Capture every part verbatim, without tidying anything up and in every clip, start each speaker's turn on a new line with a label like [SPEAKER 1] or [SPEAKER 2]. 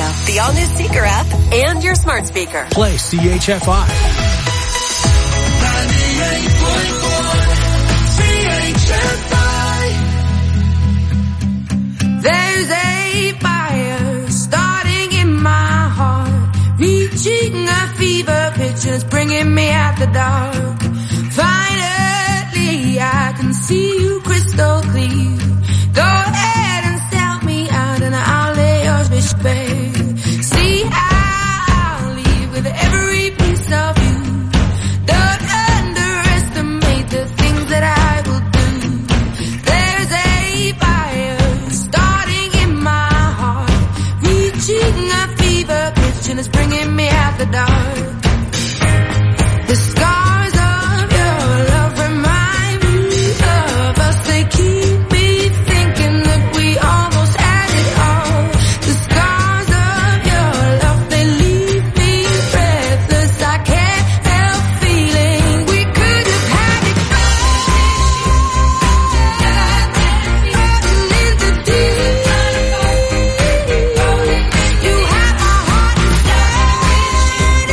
[SPEAKER 1] the all-new Seeker app, and your smart speaker.
[SPEAKER 2] Play C H F I.
[SPEAKER 3] ninety-eight point four C H F I.
[SPEAKER 4] There's a fire starting in my heart, reaching a fever pitch and it's bringing me out the dark. Finally, I can see you crystal clear. Go ahead and sell me out and I'll lay yours fish bare. See, I'll leave with every piece of you. Don't underestimate the things that I will do. There's a fire starting in my heart, reaching a fever pitch and it's bringing me out the dark. The scars of your love remind me of us. They keep me thinking that we almost had it all. The scars of your love, they leave me breathless. I can't help feeling we could have had it all. In the deep, you have my heart inside.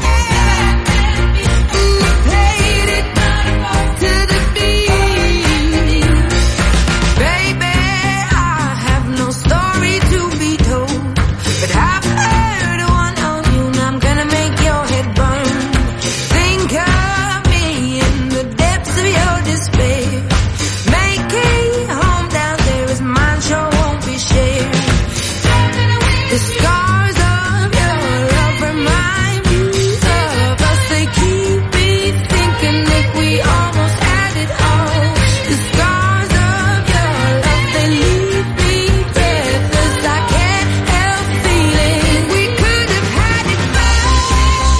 [SPEAKER 4] Played it to the beat. Baby, I have no story to be told, but I've heard one on you and I'm gonna make your head burn. Think of me in the depths of your despair. Make a home down there as mine sure won't be shared. The scars of your love remind me of us. They keep me thinking that we almost had it all. The scars of your love, they leave me breathless. I can't help feeling we could have had it all.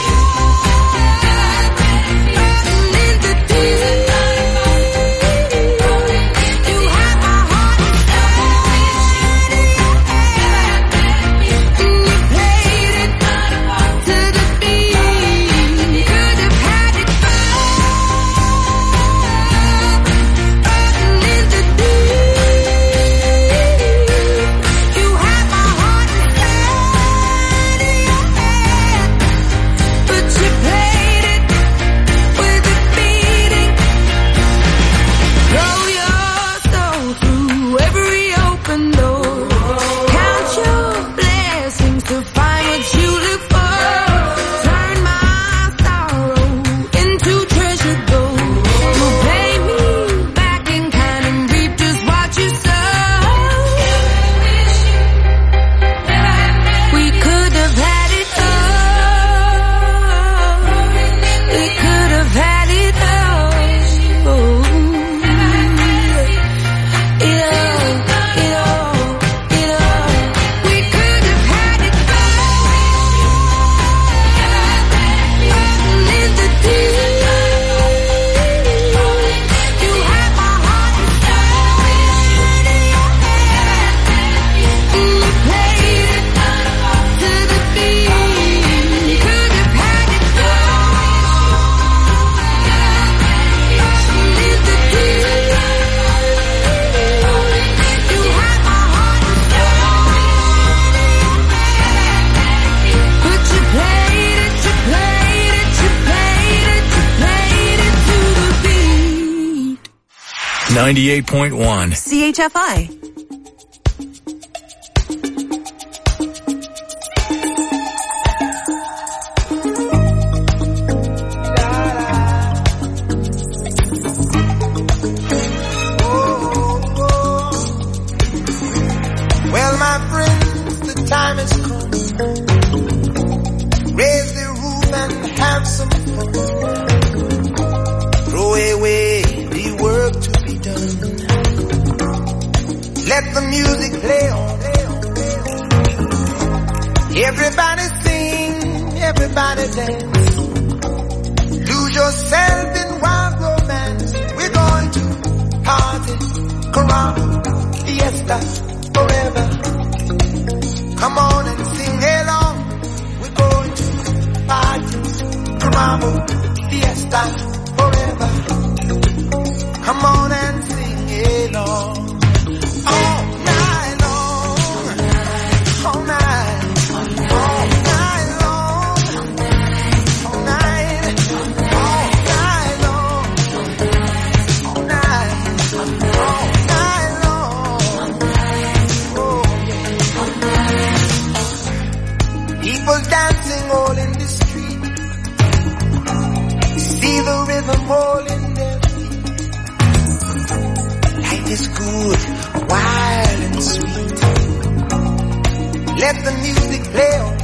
[SPEAKER 4] In the deep, you have my heart inside. Played it to the beat. Could have had it all. In the deep, you have my heart inside of your head, but you played it with a beating. Throw your soul through every open door. Count your blessings to find what you look for. Turn my sorrow into treasure gold. You pay me back in kind and reap just what you sow. We could have had it all. We could have had it all. It all, it all, it all. We could have had it all. In the deep, you have my heart inside of your head. You played it to the beat. Could have had it all. In the deep, you have my heart inside. But you played it, you played it, you played it, you played it to the beat.
[SPEAKER 2] ninety-eight point one.
[SPEAKER 1] C H F I.
[SPEAKER 3] Well, my friends, the time has come. Raise the roof and have some fun. Throw away the work to be done. Let the music play on. Everybody sing, everybody dance. Lose yourself in wild romance. We're going to party, caramba, fiesta, forever. Come on and sing along. We're going to party, caramba, fiesta, forever. Come on and sing along. All night long, all night,
[SPEAKER 5] smooth, wild and sweet. Let the music play on.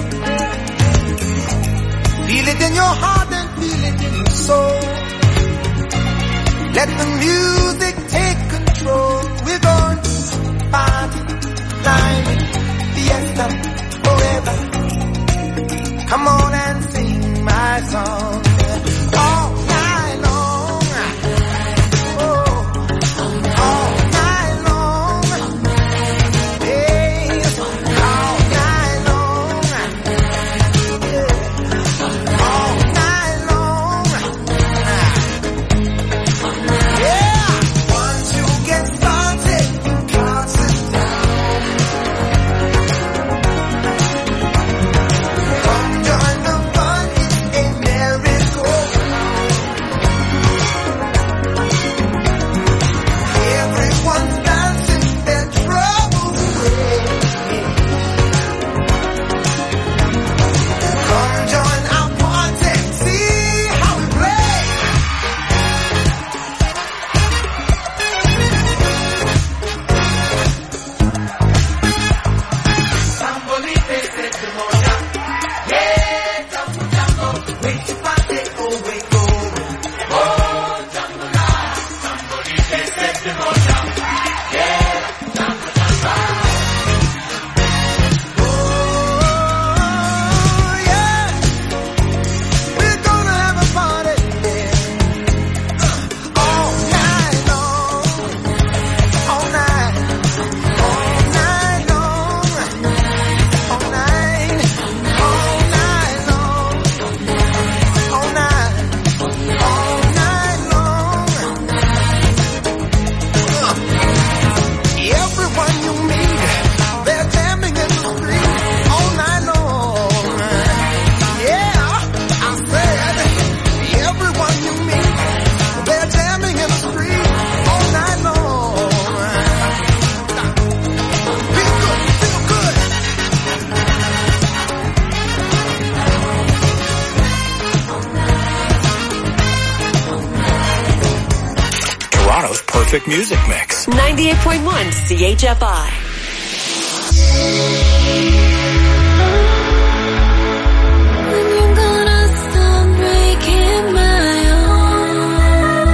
[SPEAKER 5] Feel it in your heart and feel it in your soul. Let the music take control. We're going to party, climbing, fiesta, forever. Come on and sing my song all night long. Oh, all night long. Hey, all night long. Yeah, all night long. Yeah, once you get started, you can't sit down. Come join the fun, it's a merry-go-round. Everyone's dancing their troubles away. Come join our party, see how we play. Sambolite se moja, yeah, jambo jambo, wait to party, oh wait go, oh jambo la, sambolite se moja, yeah, jambo jambo, oh yeah, we're gonna have a party, yeah, all night long, all night, all night long. All night, all night long, all night, all night long. Everyone you meet, they're jamming in the street all night long. Yeah, I said, everyone you meet, they're jamming in the street all night long. Feel good, feel good.
[SPEAKER 2] Toronto's perfect music mix.
[SPEAKER 1] ninety-eight point one C H F I.
[SPEAKER 4] When you gonna stop breaking my heart?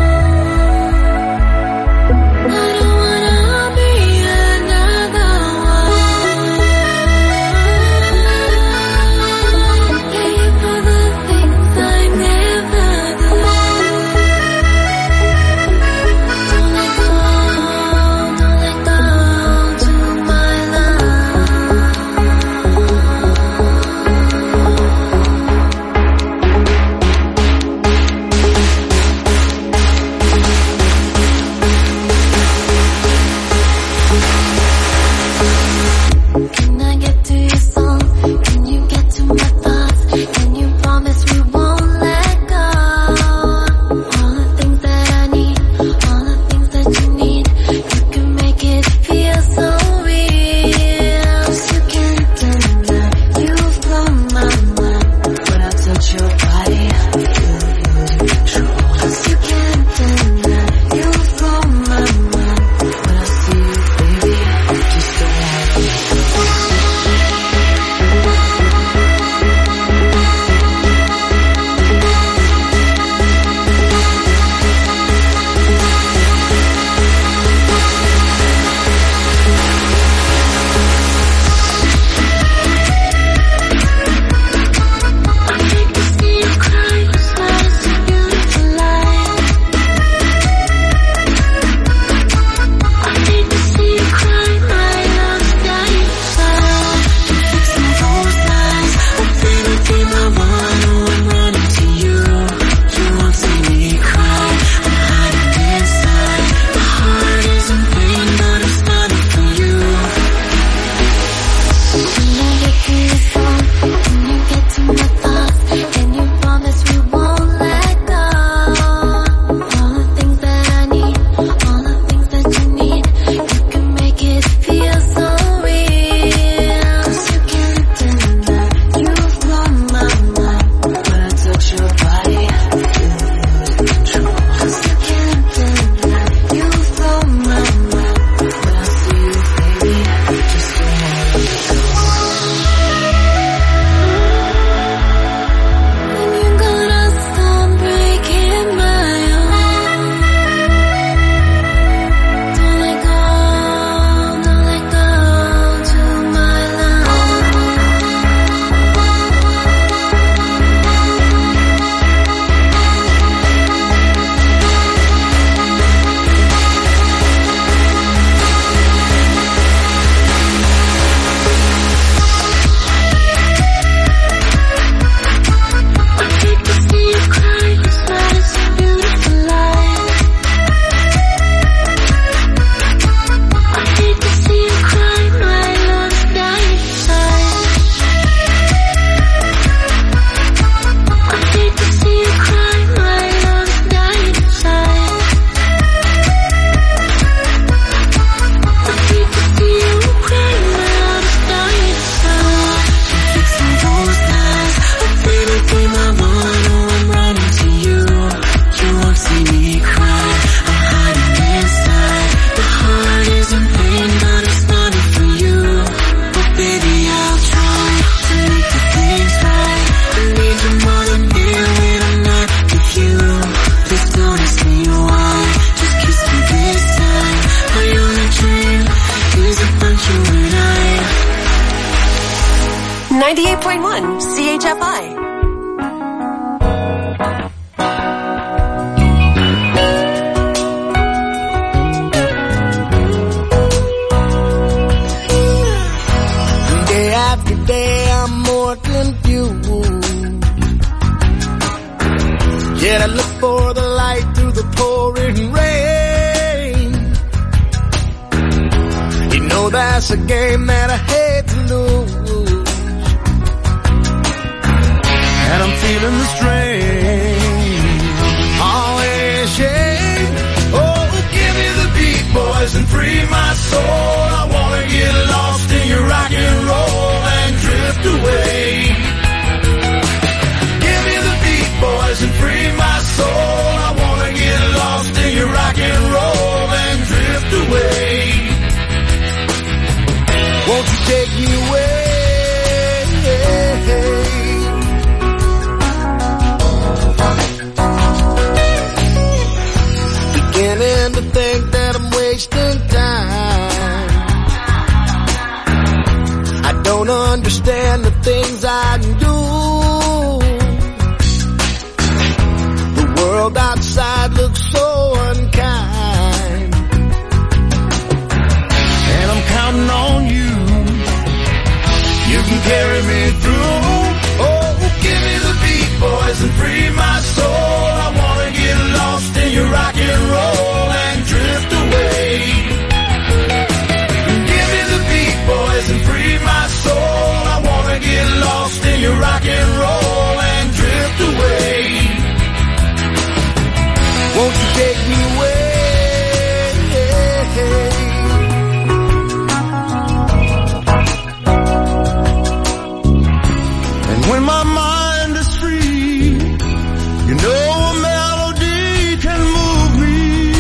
[SPEAKER 4] I don't wanna be another one. Pay for the things I never do. Don't let go, don't let go to my love.
[SPEAKER 1] ninety-eight point one C H F I.
[SPEAKER 5] Yet I look for the light through the pouring rain. You know that's a game that I hate to lose, and I'm feeling the strain. Oh, yeah, shame. Oh, give me the beat, boys, and free my soul. I wanna get lost in your rock and roll and drift away. Boys, and free my soul. I wanna get lost in your rock and roll and drift away. Won't you take me away? Beginning to think that I'm wasting time. I don't understand the things I do. The world outside looks so unkind, and I'm counting on you. You can carry me through. Oh, give me the beat, boys, and free my soul. I wanna get lost in your rock and roll and drift away. Give me the beat, boys, and free my soul. I wanna get lost in your rock and roll and drift away. Won't you take me away? And when my mind is free, you know a melody can move me.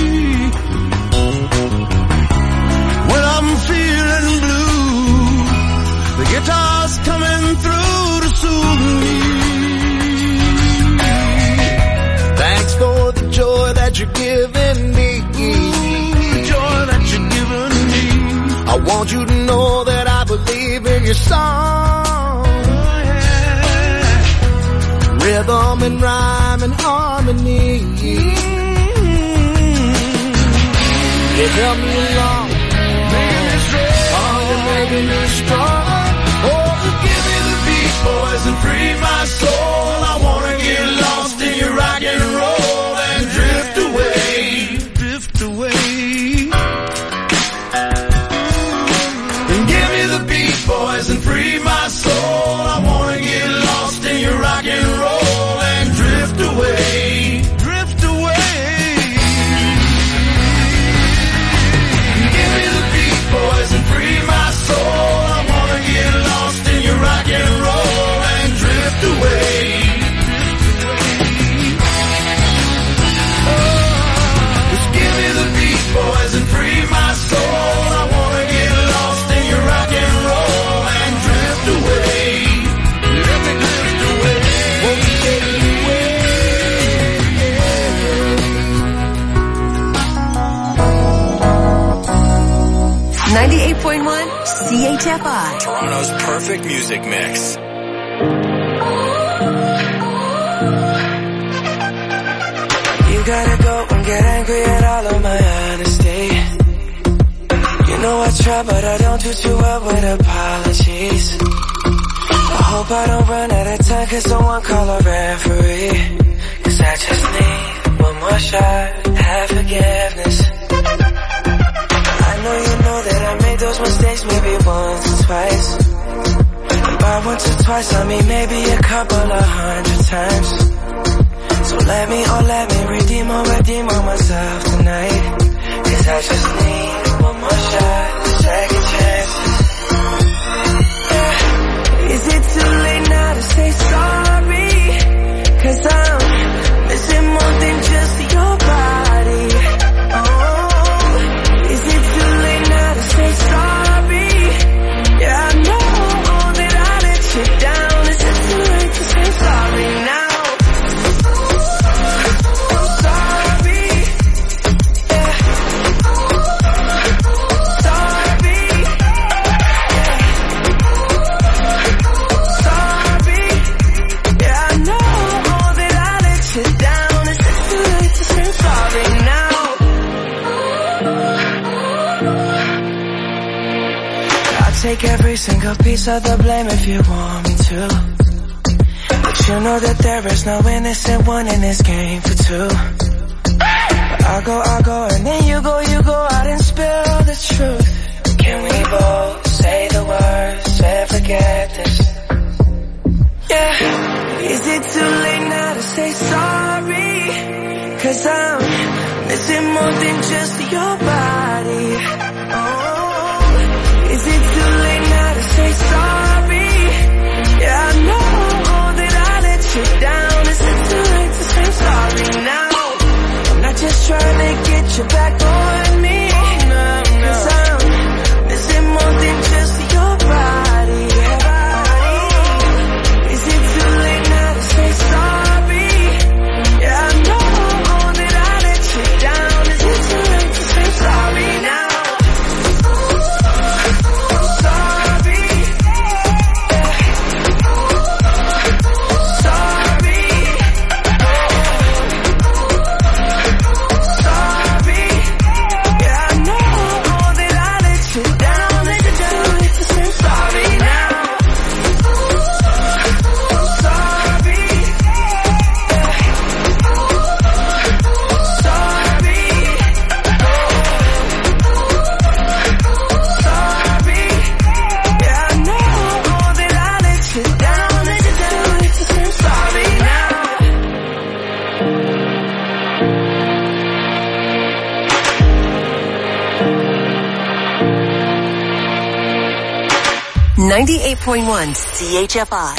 [SPEAKER 5] When I'm feeling blue, the guitar's coming through to soothe me. Thanks for the joy that you're giving me, the joy that you're giving me. I want you to know that I believe in your song. Rhythm and rhyme and harmony. You help me along, making me strong. Oh, you're making me strong. Oh, give me the beat, boys, and free my soul. I wanna get lost in your rock and roll and drift away, drift away. And give me the beat, boys, and free my soul. I wanna get lost in your rock and roll and drift away, drift away. Give me the beat, boys, and free my soul. I wanna get lost in your rock and roll and drift away. Boys, and free my soul. I wanna get lost in your rock and roll and drift away. Let me drift away. Won't you take me
[SPEAKER 1] away? ninety-eight point one C H F I.
[SPEAKER 2] Toronto's perfect music mix.
[SPEAKER 6] You gotta go and get angry at all of my honesty. You know I try, but I don't do too well with apologies. I hope I don't run out of time, cause someone call a referee. Cause I just need one more shot, have forgiveness. I know you know that I made those mistakes maybe once or twice. And by once or twice I mean maybe a couple of hundred times. So let me, oh let me redeem or redeem on myself tonight. Cause I just need one more shot, second chances. Yeah. Is it too late now to say sorry? Cause I'm missing more than just your body. Oh, is it too late now to say sorry? Yeah, I know that I let you down. Is it too late to say sorry now? take every single piece of the blame if you want me to. But you know that there is no innocent one in this game for two. I go, I go, and then you go, you go out and spill the truth. Can we both say the words and forget this? Yeah. Is it too late now to say sorry? Cause I'm missing more than just your body. Oh, is it too late now to say sorry? Yeah, I know that I let you down. Is it too late to say sorry now? I'm not just trying to get you back on me. No, no. Cause I'm missing more than just your body. Is it too late now to say sorry? Yeah, I know that I let you down. Is it too late to say sorry now? Sorry. Sorry. Sorry. Yeah, I know that I let you down. Is it too late to say sorry now? Sorry. Sorry. Yeah, I know that I let you down. Is it too late to say sorry now?
[SPEAKER 1] ninety-eight point one C H F I.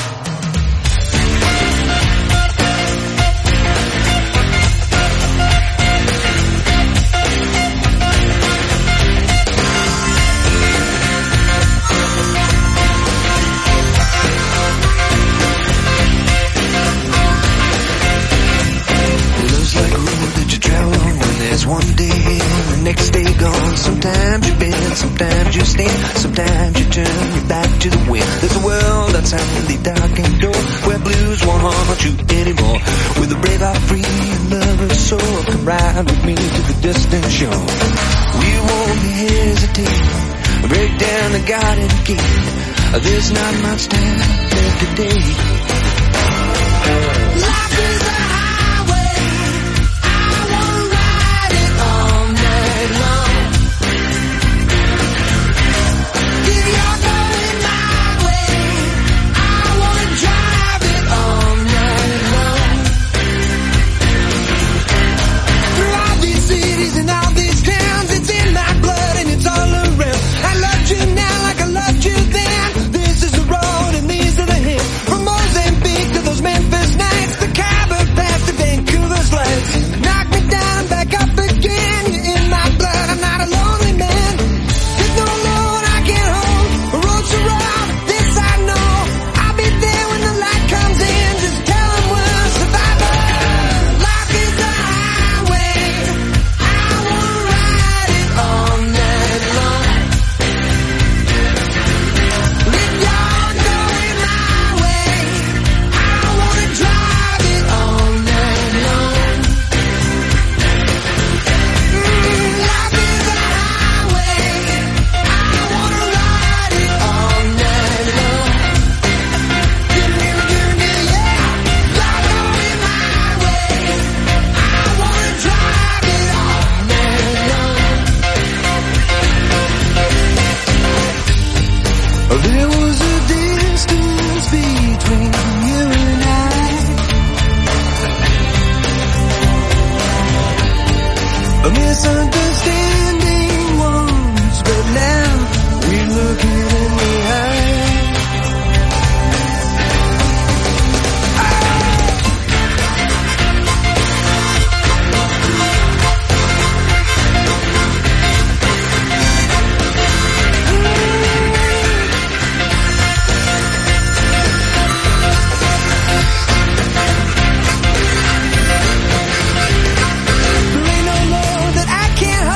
[SPEAKER 5] Love's like a road that you travel on when there's one day in, the next day gone. Sometimes you bend, sometimes you stand, sometimes you turn your back to the wind. There's a world outside the darkened door where blues won't haunt you anymore. With a brave heart free and lover's soul, come ride with me to the distant shore. We won't hesitate, break down the garden gate. There's not much time left today. Life is a highway, I wanna ride it all night long. If you're going my way, I wanna drive it all night long. Through all these cities and all these towns, it's in my blood and it's all around. I loved you now like I loved you then. This is the road and these are the hills. From Mozambique to those Memphis nights, the Khyber Pass to Vancouver's lights. Knock me down, back up again. You're in my blood, I'm not a lonely man. There's no Lord I can hold. A road so rough, this I know. I'll be there when the light comes in. Just tell them we're survivors. Life is a highway, I wanna ride it all night long. If you're going my way, I wanna drive it all night long. Mm, life is a highway, I wanna ride it all night long. Give me, give me, yeah. You're going my way, I wanna drive it all night long. There was a distance between you and I, a misunderstanding once, but now we're looking in the eye. There ain't no love that I can't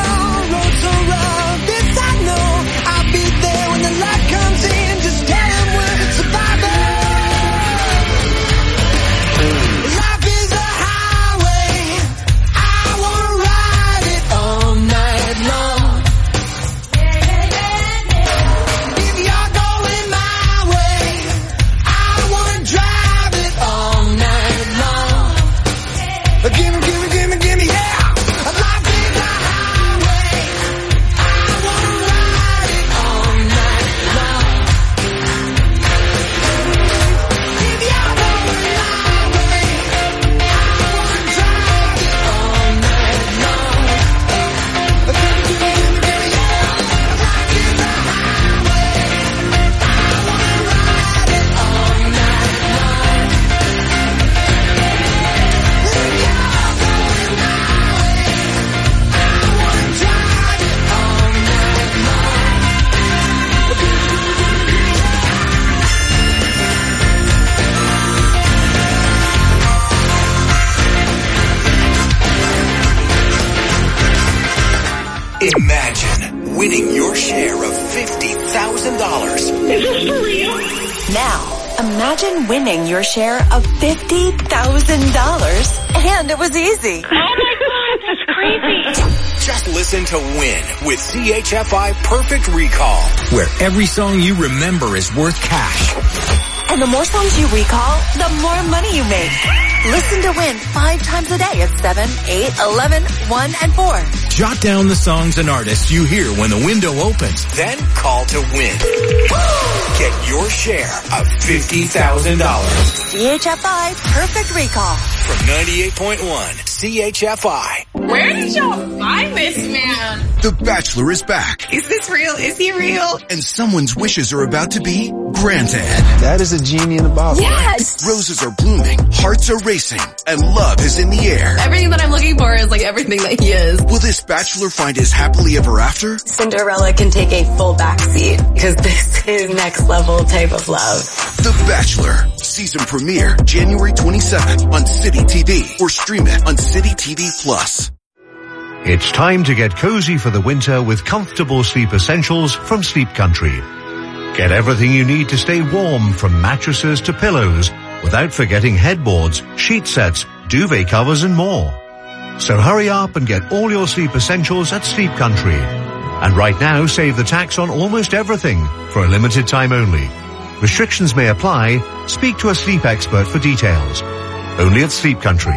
[SPEAKER 2] winning your share of fifty thousand dollars.
[SPEAKER 7] Is this for real?
[SPEAKER 1] Now, imagine winning your share of fifty thousand dollars, and it was easy.
[SPEAKER 7] Oh my God, that's crazy.
[SPEAKER 2] Just listen to Win with C H F I Perfect Recall, where every song you remember is worth cash.
[SPEAKER 1] And the more songs you recall, the more money you make. Listen to Win five times a day at seven, eight, eleven, one, and four.
[SPEAKER 2] Jot down the songs and artists you hear when the window opens. Then call to Win. Get your share of fifty thousand dollars.
[SPEAKER 1] C H F I Perfect Recall.
[SPEAKER 2] From ninety-eight point one C H F I.
[SPEAKER 8] Where did y'all find this man?
[SPEAKER 9] The Bachelor is back.
[SPEAKER 8] Is this real? Is he real?
[SPEAKER 9] And someone's wishes are about to be granted.
[SPEAKER 10] That is a genie in a bottle.
[SPEAKER 8] Yes!
[SPEAKER 9] Roses are blooming, hearts are racing, and love is in the air.
[SPEAKER 8] Everything that I'm looking for is like everything that he is.
[SPEAKER 9] Will this bachelor find his happily ever after?
[SPEAKER 11] Cinderella can take a full backseat because this is next level type of love.
[SPEAKER 9] The Bachelor. Season premiere January twenty-seventh on City T V or stream it on City T V Plus.
[SPEAKER 12] It's time to get cozy for the winter with comfortable sleep essentials from Sleep Country. Get everything you need to stay warm, from mattresses to pillows, without forgetting headboards, sheet sets, duvet covers, and more. So hurry up and get all your sleep essentials at Sleep Country. And right now, save the tax on almost everything for a limited time only. Restrictions may apply. Speak to a sleep expert for details. Only at Sleep Country.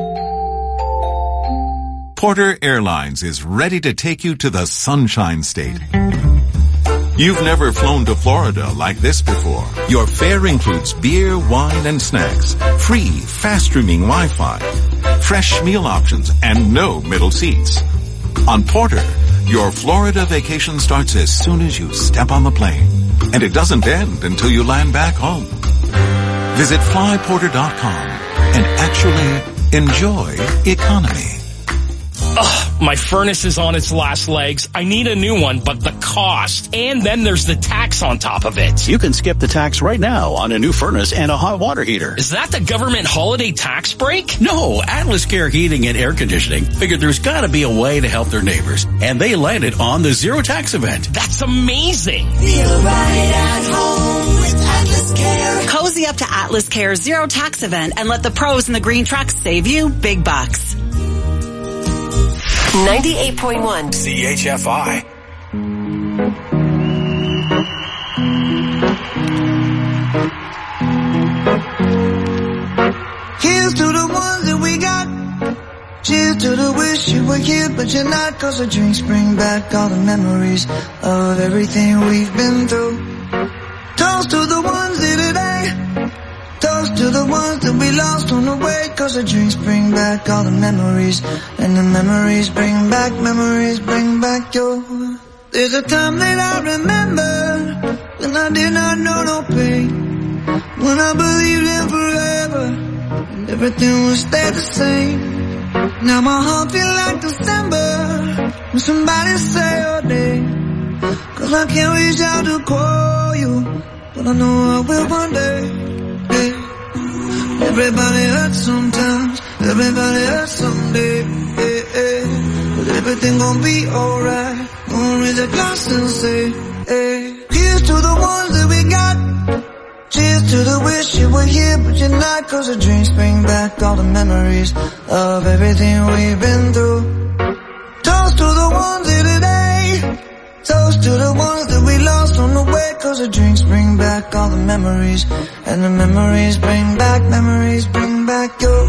[SPEAKER 13] Porter Airlines is ready to take you to the Sunshine State. You've never flown to Florida like this before. Your fare includes beer, wine, and snacks, free, fast-streaming Wi-Fi, fresh meal options, and no middle seats. On Porter, your Florida vacation starts as soon as you step on the plane, and it doesn't end until you land back home. Visit fly porter dot com and actually enjoy economy.
[SPEAKER 14] Ugh, my furnace is on its last legs. I need a new one, but the cost. And then there's the tax on top of it.
[SPEAKER 15] You can skip the tax right now on a new furnace and a hot water heater.
[SPEAKER 14] Is that the government holiday tax break?
[SPEAKER 15] No, Atlas Care Heating and Air Conditioning figured there's gotta be a way to help their neighbors. And they landed on the zero tax event.
[SPEAKER 14] That's amazing.
[SPEAKER 3] Feel right at home with Atlas Care.
[SPEAKER 16] Cozy up to Atlas Care's zero tax event and let the pros in the green trucks save you big bucks.
[SPEAKER 1] ninety-eight point one
[SPEAKER 2] C H F I.
[SPEAKER 5] Here's to the ones that we got. Cheers to the wish you were here but you're not. Cause the drinks bring back all the memories of everything we've been through. Toast to the ones here today. Toast to the ones that we lost on the way. Cause the drinks bring back all the memories. And the memories bring back, memories bring back your. There's a time that I remember when I did not know no pain. When I believed in forever and everything would stay the same. Now my heart feel like December when somebody say your name. Cause I can't reach out to call you, but I know I will one day. Everybody hurts sometimes, everybody hurts someday, hey, hey. But everything gon' be alright. Gonna raise a glass and say, hey. Here's to the ones that we got. Cheers to the wish you were here but you're not. Cause the drinks bring back all the memories of everything we've been through. Toast to the ones here today. Toast to the ones that we lost on the way. Cause the drinks bring back all the memories. And the memories bring back, memories bring back your.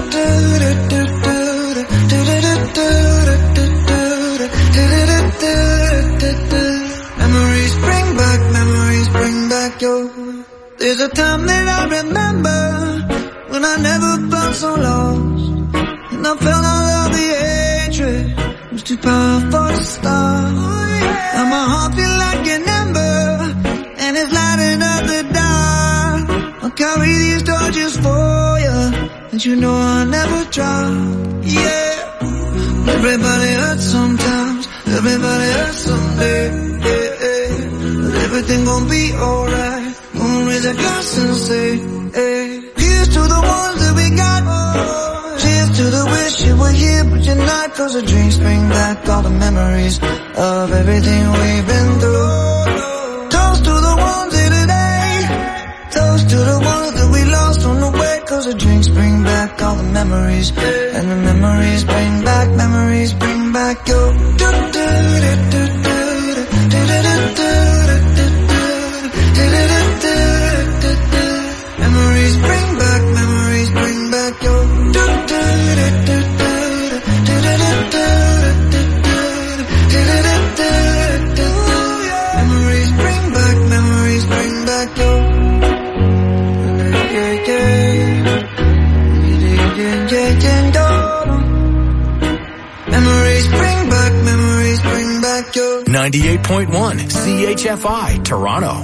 [SPEAKER 5] Memories bring back, memories bring back your. There's a time that I remember when I never felt so lost. And I felt all of the hatred was too powerful to stop. Now my heart feel like an ember and it's lighting up the dark. I'll carry these torches for you and you know I'll never drop. Yeah. Everybody hurts sometimes, everybody hurts someday. Yeah, yeah. But everything gon' be alright. Gonna raise a glass and say, hey. Here's to the ones that we got. Cheers to
[SPEAKER 17] to the wish you were here, but you're not, cause the dreams bring back all the memories of everything we've been through. Toast to the ones here today, toast to the ones that we lost on the way, cause the drinks bring back all the memories, and the memories bring back, memories bring back your memories bring back, memories bring back your memories bring back, memories bring back your memories bring back, memories bring back your
[SPEAKER 2] ninety-eight point one C H F I, Toronto.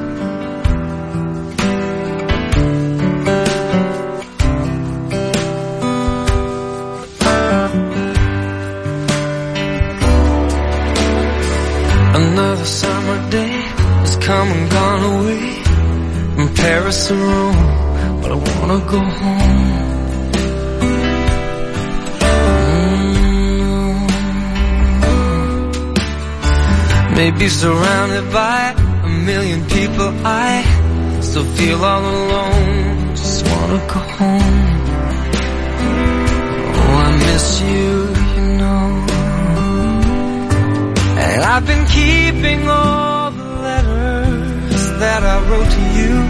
[SPEAKER 17] Another summer day has come and gone away from Paris and Rome, but I wanna go home. Mm-hmm. Maybe surrounded by a million people, I still feel all alone. Just wanna go home. Oh, I miss you, you know. And I've been keeping all the letters that I wrote to you,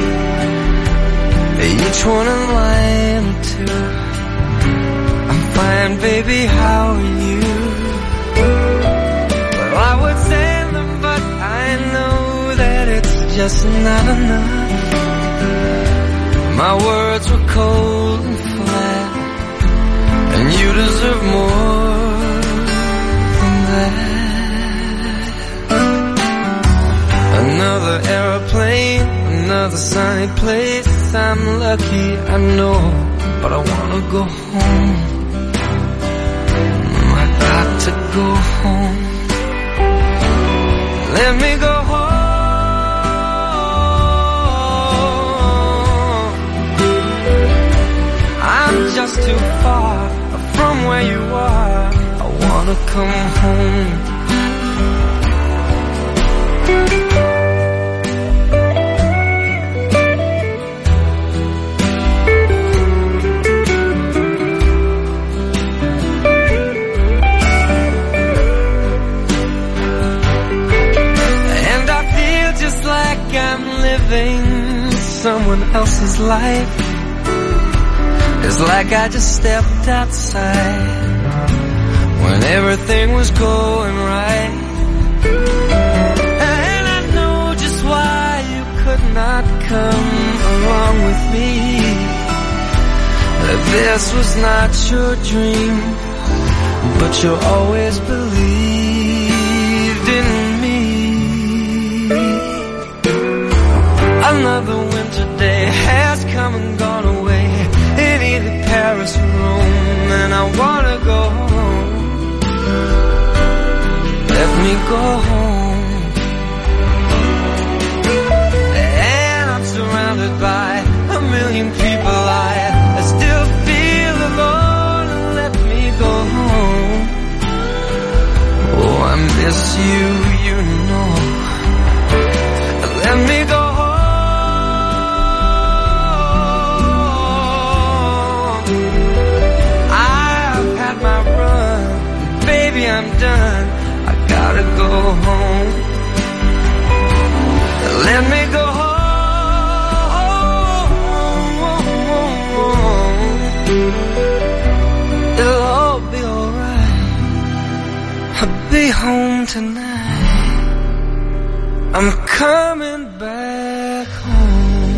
[SPEAKER 17] each one a line or two. I'm fine, baby, how are you? Well, I would send them, but I know that it's just not enough. My words were cold and flat, and you deserve more than that. Another aeroplane, another sunny place. I'm lucky, I know, but I wanna go home. I got to go home. Let me go home. I'm just too far from where you are. I wanna come home. I'm living someone else's life. It's like I just stepped outside when everything was going right. And I know just why you could not come along with me. That this was not your dream, but you always believed in me. Another winter day has come and gone away in either Paris or Rome, and I wanna go home. Let me go home. And I'm surrounded by a million people. I, I still feel alone, and let me go home. Oh, I miss you, you know. Let me go home. I'm done, I gotta go home. Let me go home. It'll all be alright. I'll be home tonight. I'm coming back home.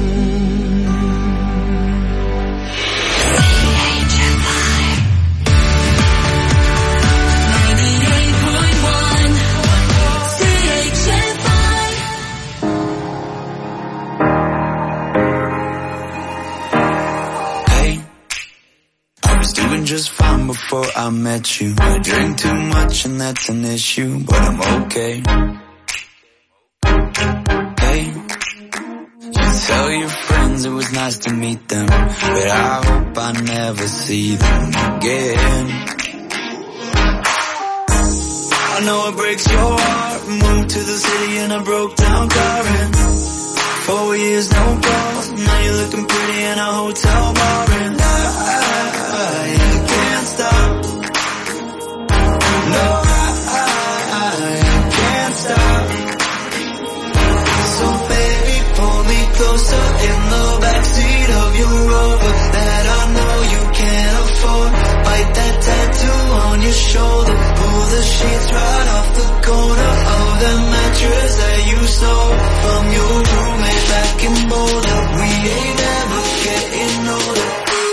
[SPEAKER 18] Just fine before I met you. I drink too much and that's an issue, but I'm okay. Hey, you tell your friends it was nice to meet them, but I hope I never see them again. I know it breaks your heart. Moved to the city in a broke down car, and four years no calls. Now you're looking pretty in a hotel bar, and I, I, I can't stop. No, I, I, I can't stop. So baby, pull me closer in the backseat of your Rover that I know you can't afford. Bite that tattoo on your shoulder. Pull the sheets right off the corner of the mattress that you stole from your roommate back in Boulder. We ain't ever getting older.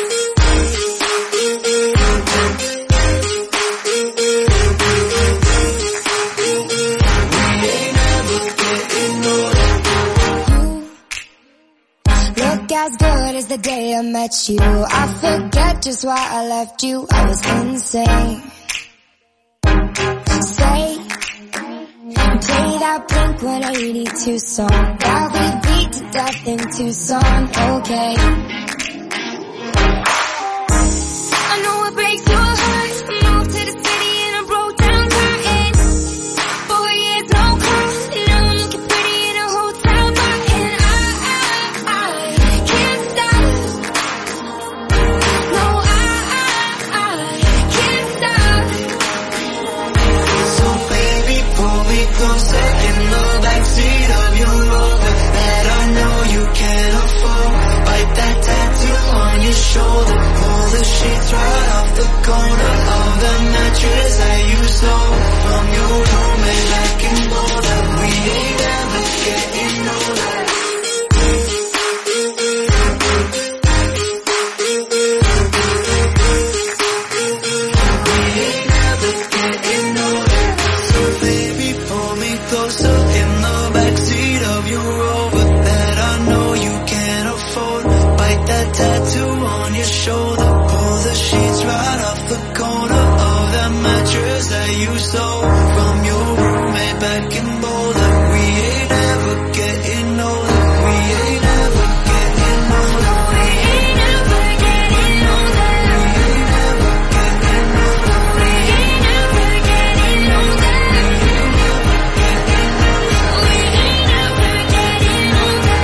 [SPEAKER 18] We ain't ever getting older.
[SPEAKER 19] Look as good as the day I met you. I forget just why I left you. I was insane. Say, play that Blink one eighty-two song that we beat to death in Tucson. Okay. I know it breaks your heart. Moved to the city in a broke down car, and four years no calls. Now I'm looking pretty in a hotel bar, and I, I, I can't stop. No, I, I, I can't stop.
[SPEAKER 18] So baby, pull me closer in the backseat of your Rover that I know you can't afford. Bite that tattoo on your shoulder. Pull the sheets right off the corner of the mattress that you stole from your roommate back in Boulder. We ain't ever getting older. We ain't ever getting older. So baby, pull me closer in the backseat of your Rover that I know you can't afford. Bite that tattoo on your shoulder. Pull the sheets right off the corner of that mattress that you stole from your roommate back in Boulder. We ain't ever getting older. We ain't ever getting older. We ain't ever getting older. We ain't ever getting older. We ain't ever getting older. We ain't ever getting older.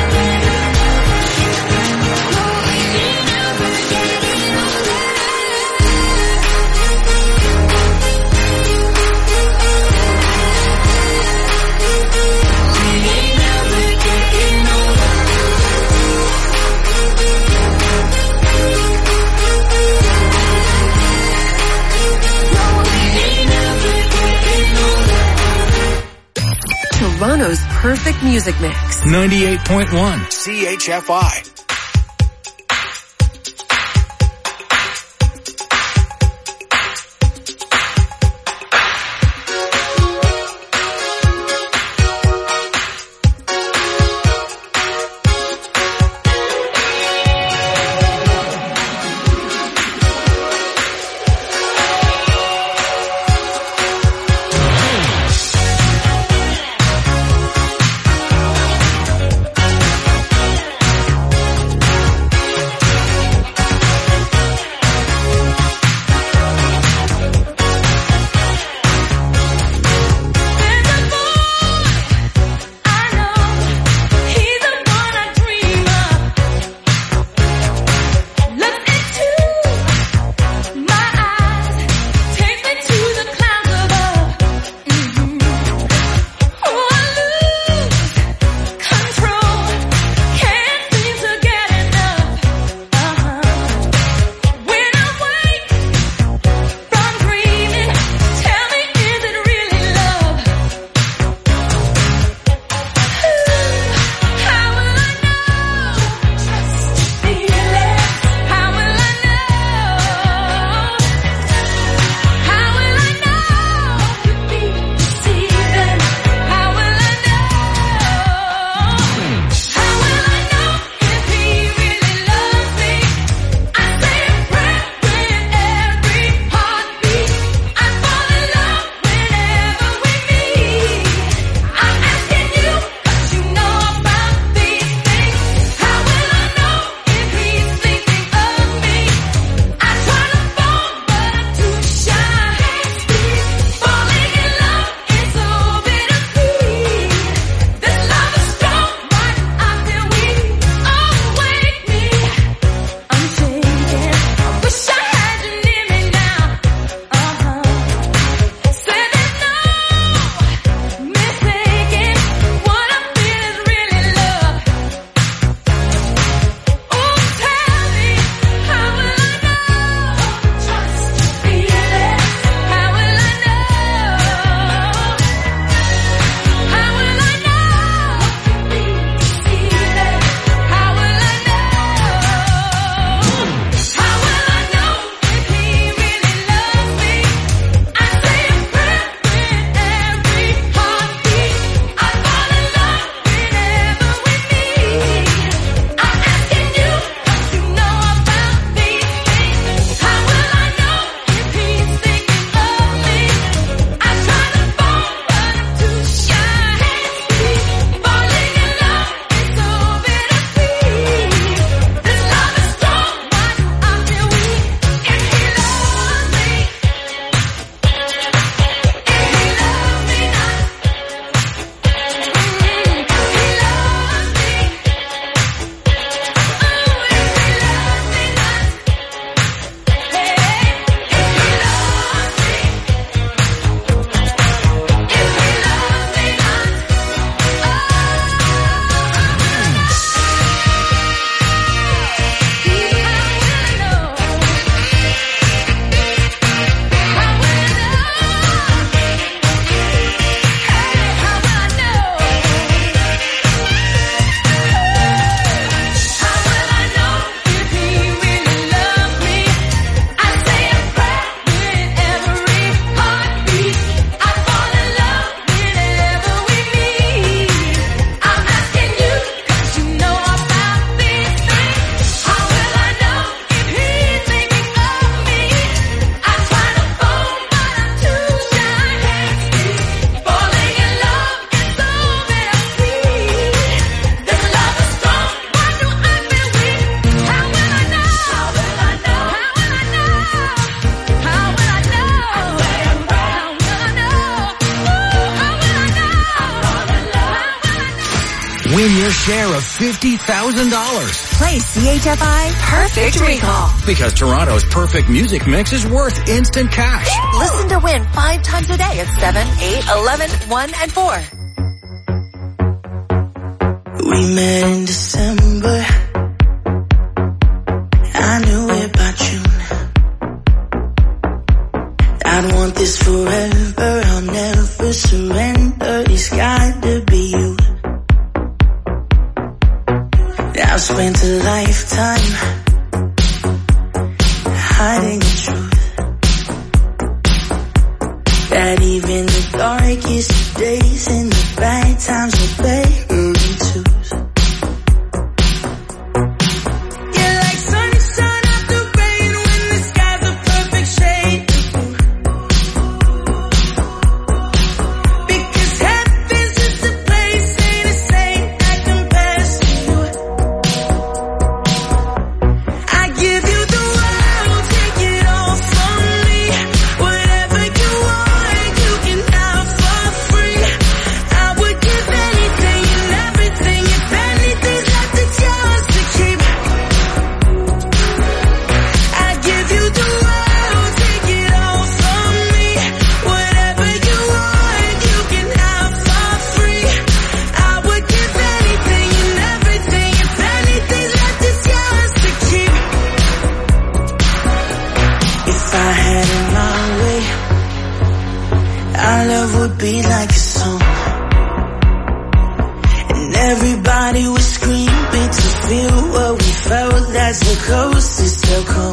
[SPEAKER 1] Toronto's perfect music mix.
[SPEAKER 2] ninety-eight point one C H F I. share of fifty thousand dollars.
[SPEAKER 1] Play C H F I Perfect Recall.
[SPEAKER 2] Because Toronto's perfect music mix is worth instant cash.
[SPEAKER 1] Listen to win five times a day at seven, eight, eleven, one, and four.
[SPEAKER 18] We met in December. I knew it by June. I'd want this forever. I'll never surrender. It's got to be you. I've spent a lifetime hiding the truth. That even the darkest days and the bad times will better than twos. You're like sunshine after rain when the sky's a perfect shade of blue. Because heaven's just a place, ain't a saint that compares to you. I give you the world, take it all from me. Whatever you want, you can have for free. I would give anything and everything if anything's left, it's yours to keep. I give you the world, take it all from me. Whatever you want, you can have for free. I would give anything and everything if anything's left, it's yours to keep. If I had it my way, our love would be like a song, and everybody would scream to feel what we felt. That's the closest they'll come.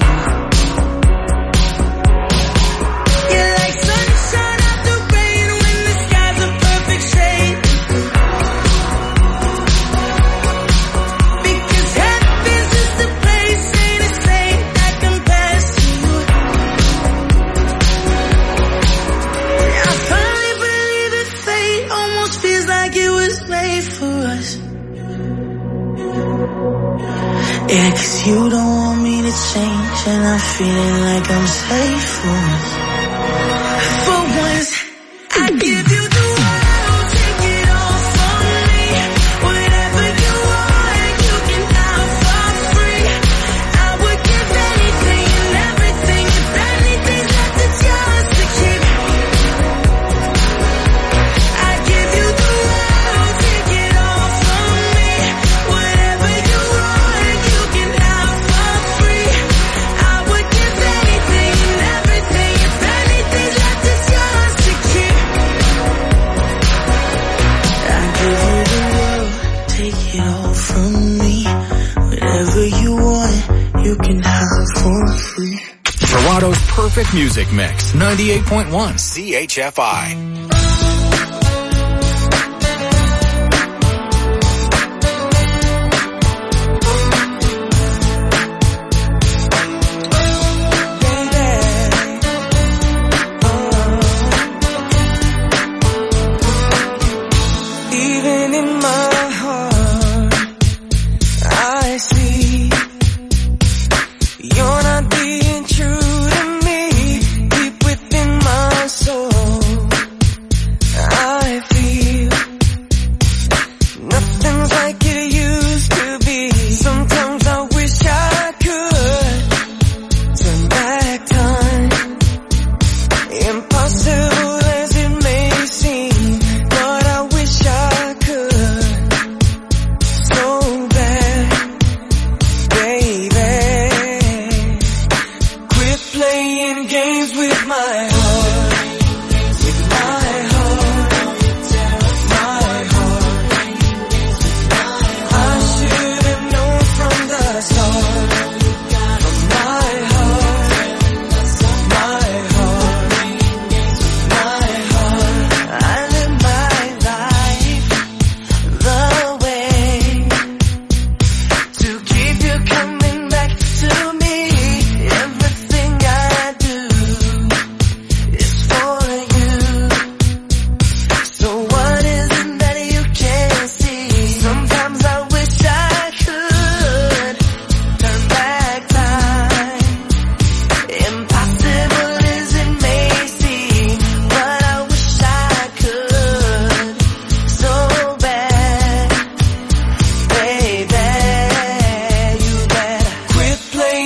[SPEAKER 18] You're like sunshine after rain when the sky's a perfect shade of blue. Because heaven's just a place, ain't a saint that compares to you. I finally believe that fate almost feels like it was made for us. Yeah, 'cause you don't want me to change, and I'm feeling like I'm safe for once. For once, I give you the world, take it all from me. Whatever you want, you can have for free. I would give anything and everything if anything's left, it's yours to keep. I give you the world, take it all from me. Whatever you want, you can have for free. I would give anything and everything if anything's left, it's yours to keep. I give you the world, take it all from me. Whatever you want, you can have for free.
[SPEAKER 2] Toronto's perfect music mix. ninety-eight point one C H F I.
[SPEAKER 18] Even in my heart, I see you're not being true to me. Deep within my soul,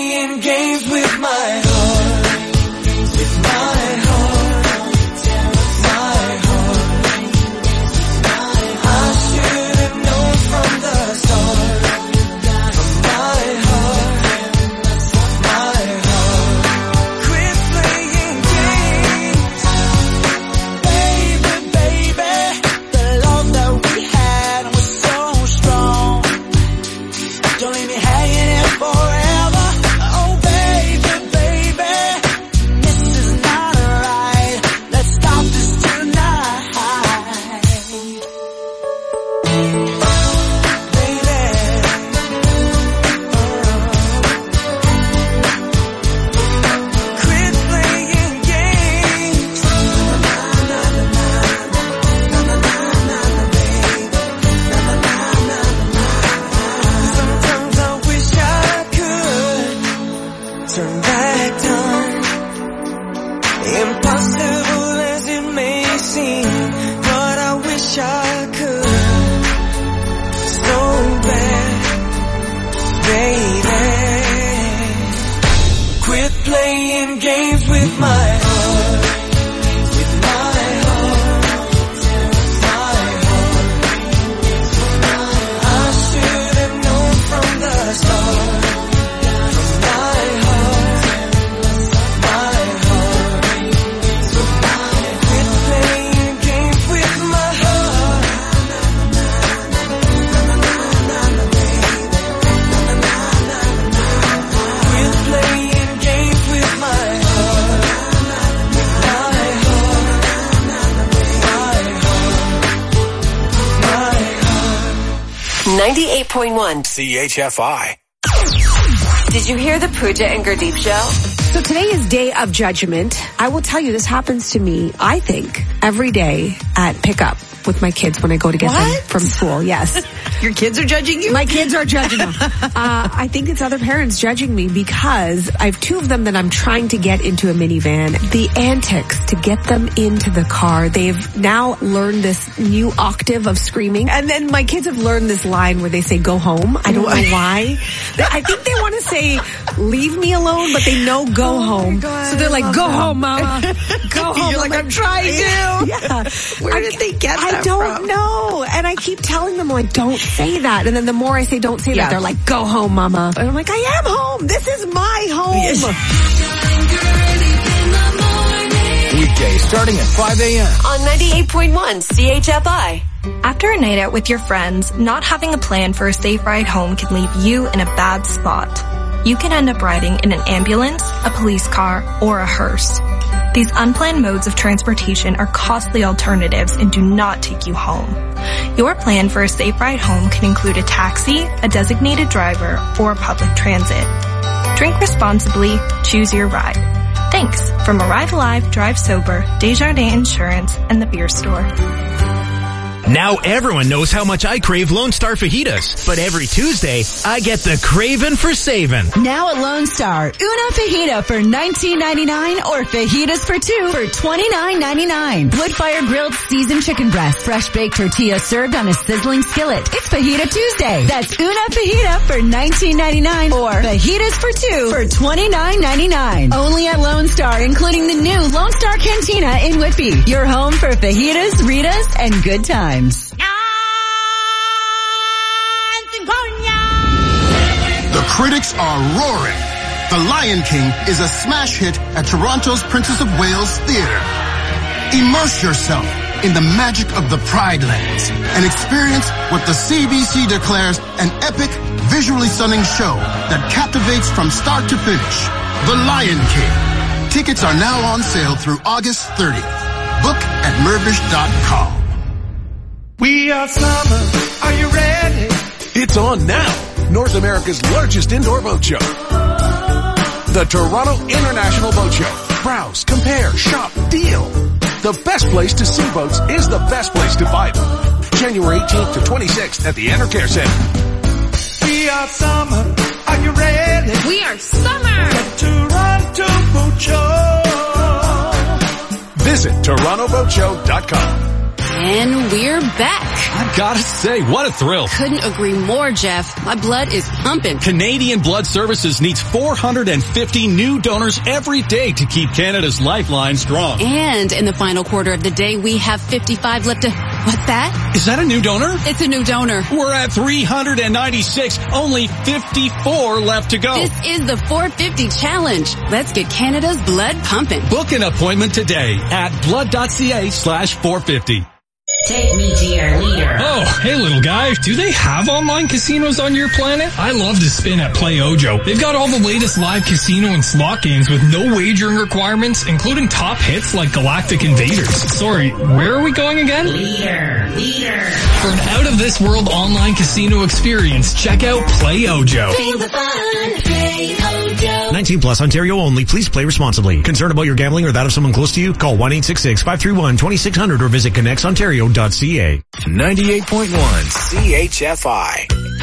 [SPEAKER 18] playing games with my heart, with my heart, my heart. I should have known from the start, from my heart, my heart. Quit playing games, baby, baby. The love that we had was so strong. Don't leave me hanging here forever. Oh, baby, baby, this is not right. Let's stop this tonight. Baby, quit playing games. Sometimes I wish I could turn back time. Impossible as it may seem, but I wish I could. So bad, baby. Quit playing games with my heart, with my heart, my heart. I should have known from the start, from my heart, my heart. Quit playing games with my heart. Quit playing games with my heart, with my heart, my heart, my heart.
[SPEAKER 1] ninety-eight point one
[SPEAKER 2] C H F I.
[SPEAKER 1] Did you hear the Pooja and Gurdeep show?
[SPEAKER 20] So today is Day of Judgment. I will tell you, this happens to me, I think, every day at pickup with my kids when I go to get
[SPEAKER 8] What?
[SPEAKER 20] them from school. Yes.
[SPEAKER 8] Your kids are judging you?
[SPEAKER 20] My kids are judging them. uh, I think it's other parents judging me because I have two of them that I'm trying to get into a minivan. The antics to get them into the car. They've now learned this new octave of screaming. And then my kids have learned this line where they say, go home. I don't know why. I think they want to say, leave me alone, but they know go
[SPEAKER 8] Oh
[SPEAKER 20] home.
[SPEAKER 8] God,
[SPEAKER 20] so they're like, go home, mama. Go home.
[SPEAKER 8] You're like, I'm trying to.
[SPEAKER 20] Yeah.
[SPEAKER 8] Where
[SPEAKER 20] I-
[SPEAKER 8] did they get that
[SPEAKER 20] I don't
[SPEAKER 8] from?
[SPEAKER 20] know. And I keep telling them, like, don't say that. And then the more I say don't say
[SPEAKER 8] Yeah.
[SPEAKER 20] that, they're like, go home, mama. And I'm like, I am home. This is my home.
[SPEAKER 2] Weekdays starting at five a.m.
[SPEAKER 1] On ninety-eight point one C H F I.
[SPEAKER 21] After a night out with your friends, not having a plan for a safe ride home can leave you in a bad spot. You can end up riding in an ambulance, a police car, or a hearse. These unplanned modes of transportation are costly alternatives and do not take you home. Your plan for a safe ride home can include a taxi, a designated driver, or public transit. Drink responsibly, choose your ride. Thanks from Arrive Alive, Drive Sober, Desjardins Insurance, and the Beer Store.
[SPEAKER 22] Now everyone knows how much I crave Lone Star fajitas, but every Tuesday, I get the craving for saving.
[SPEAKER 23] Now at Lone Star, una fajita for nineteen ninety-nine or fajitas for two for twenty-nine ninety-nine. Wood-fire grilled seasoned chicken breast, fresh baked tortilla served on a sizzling skillet. It's Fajita Tuesday. That's una fajita for nineteen ninety-nine or fajitas for two for twenty-nine ninety-nine. Only at Lone Star, including the new Lone Star Cantina in Whitby. Your home for fajitas, Ritas, and good times.
[SPEAKER 24] The critics are roaring. The Lion King is a smash hit at Toronto's Princess of Wales Theatre. Immerse yourself in the magic of the Pride Lands and experience what the C B C declares an epic, visually stunning show that captivates from start to finish. The Lion King. Tickets are now on sale through August thirtieth. Book at Mirvish dot com.
[SPEAKER 3] We are summer. Are you ready?
[SPEAKER 25] It's on now. North America's largest indoor boat show. The Toronto International Boat Show. Browse, compare, shop, deal. The best place to see boats is the best place to buy them. January eighteenth to twenty-sixth at the Enercare Center.
[SPEAKER 3] We are summer. Are you ready?
[SPEAKER 8] We are summer.
[SPEAKER 3] The Toronto Boat Show.
[SPEAKER 25] Visit Toronto Boat Show dot com.
[SPEAKER 4] And we're back.
[SPEAKER 6] I gotta say, what a thrill.
[SPEAKER 4] Couldn't agree more, Jeff. My blood is pumping.
[SPEAKER 6] Canadian Blood Services needs four hundred fifty new donors every day to keep Canada's lifeline strong.
[SPEAKER 4] And in the final quarter of the day, we have fifty-five left to... What's that?
[SPEAKER 6] Is that a new donor?
[SPEAKER 4] It's a new donor.
[SPEAKER 6] We're at three hundred ninety-six, only fifty-four left to go.
[SPEAKER 4] This is the four fifty challenge. Let's get Canada's blood pumping.
[SPEAKER 6] Book an appointment today at blood.ca slash 450.
[SPEAKER 7] Take me to your leader.
[SPEAKER 14] Oh, hey little guy. Do they have online casinos on your planet? I love to spin at Play Ojo. They've got all the latest live casino and slot games with no wagering requirements, including top hits like Galactic Invaders. Sorry, where are we going again?
[SPEAKER 7] Leader. Leader.
[SPEAKER 14] For an out-of-this-world online casino experience, check out Play Ojo.
[SPEAKER 7] Feel the fun. Play Ojo.
[SPEAKER 22] nineteen plus, Ontario only. Please play responsibly. Concerned about your gambling or that of someone close to you? Call one eight six six, five three one, two six zero zero or visit connects ontario dot c a.
[SPEAKER 2] ninety-eight point one C H F I.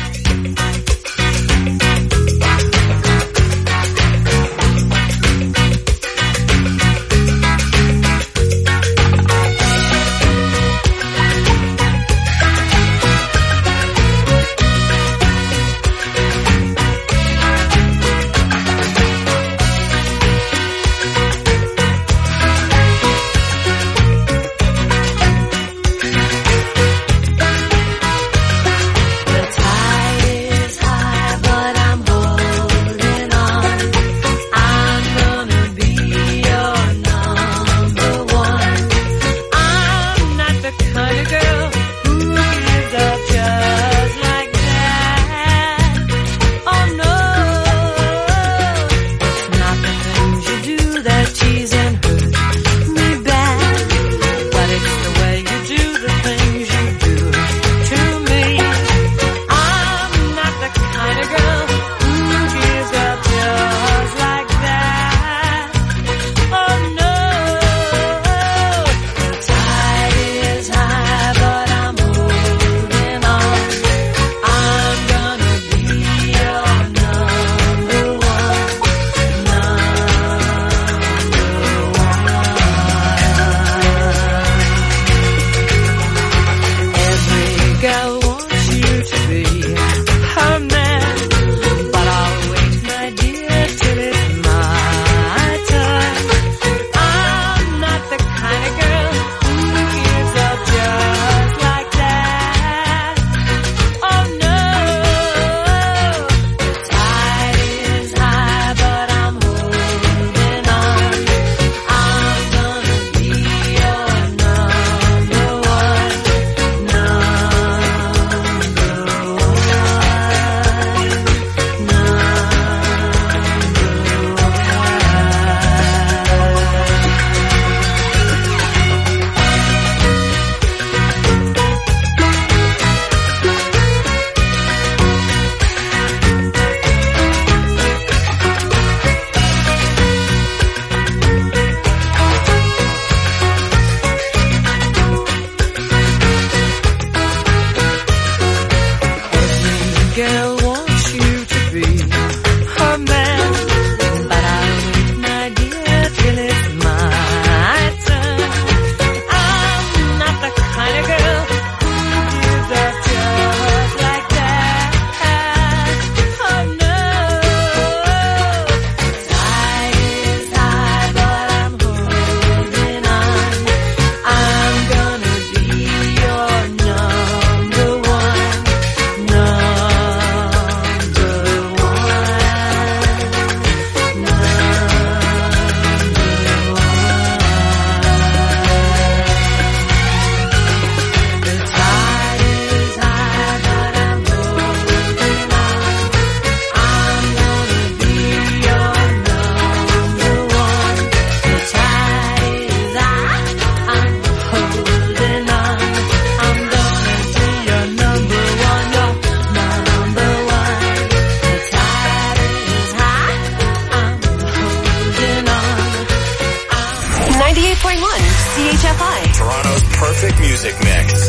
[SPEAKER 2] perfect music mix.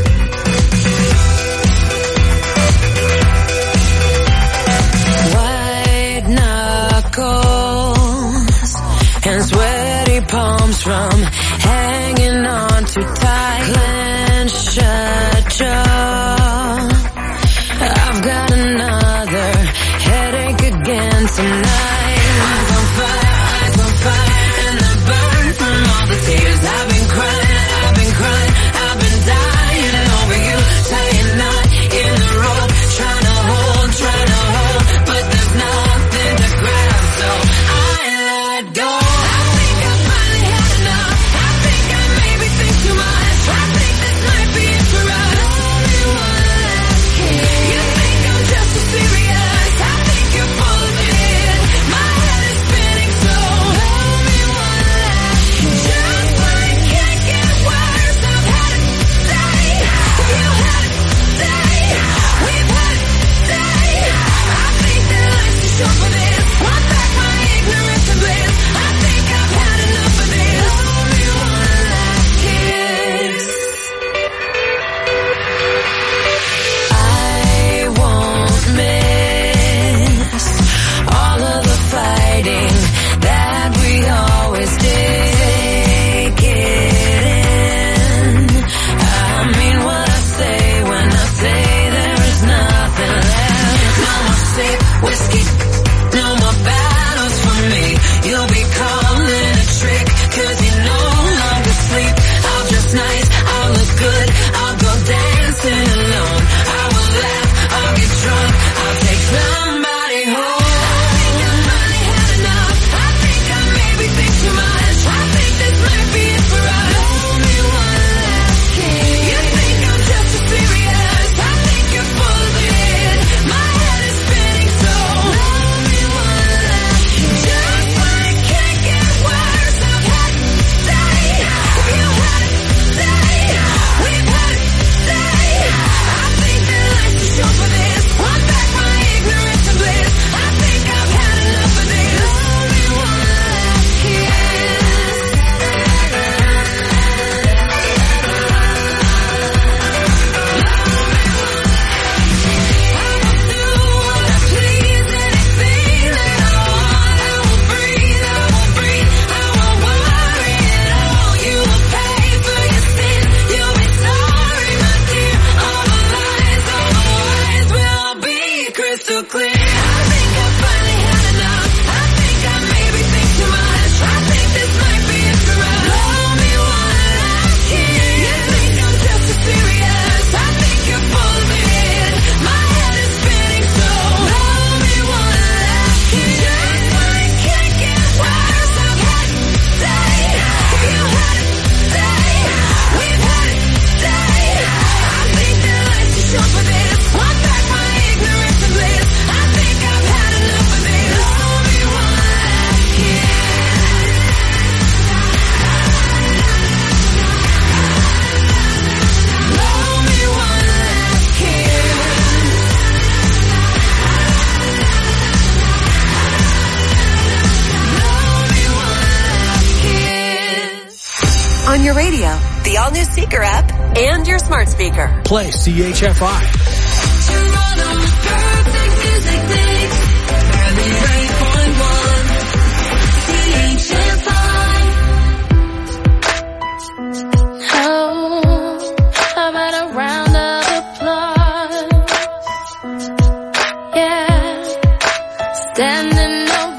[SPEAKER 10] White knuckles and sweaty palms from hanging on too tight.
[SPEAKER 9] shut jaw. I've got another headache again tonight. Eyes on fire, eyes on fire, and the burn from all the tears I've been crying, I've been crying, I've been dying over you, saying not in the road, trying to hold, trying to hold, but there's nothing to grab, so I let go. I think I finally had enough. I think I maybe think too much. I think this might be it for us. Only one last kiss. You think I'm just so serious? I think you're full of it. My head is spinning, so only one last kiss. Just when it can't get worse, I've had it today. You had it today. We've had it today. I think that life's too short for this. Want back my ignorance and bliss. I think I've had enough of this. Only one last kiss. I won't miss all of the fighting that we always did. Take it in. I mean what I say when I say there is nothing left. No more sip, whiskey, no more battles for me. You'll be calling a trick, cause you no longer sleep. I'll dress nice, I'll look good, I'll go dancing alone. I will laugh, I'll get drunk, I'll take somebody home. I think I finally had enough. I think I maybe think too much. I think this might be it for us. Only one last kiss. You think I'm just so serious? I think you're full of it. My head is spinning, so only one last kiss. Just when it can't get worse, I've had it today. You had it today. We've had it today. I think that life's too short for this. Want back my ignorance and bliss. I think I've had enough of this. Only one last kiss. Crystal clear. I think I finally had enough. I think I maybe think too much. I think this might be it for us. Only one last kiss. You think I'm just so serious? I think you're full of it. My head is spinning, so only one last kiss. Just when it can't get worse, I've had it today. You had it today. We've had it today. I think that life's too short for this. Want back my ignorance and bliss. I think I've had enough of this. Only one last kiss. Only one last kiss. Only one last kiss.
[SPEAKER 1] On your radio, the all-new Seeker app, and your smart speaker.
[SPEAKER 25] Play C H F I.
[SPEAKER 9] Toronto's perfect music mix. ninety-eight point one C H F I.
[SPEAKER 19] Oh, how about a round of applause? Yeah, standing ovation.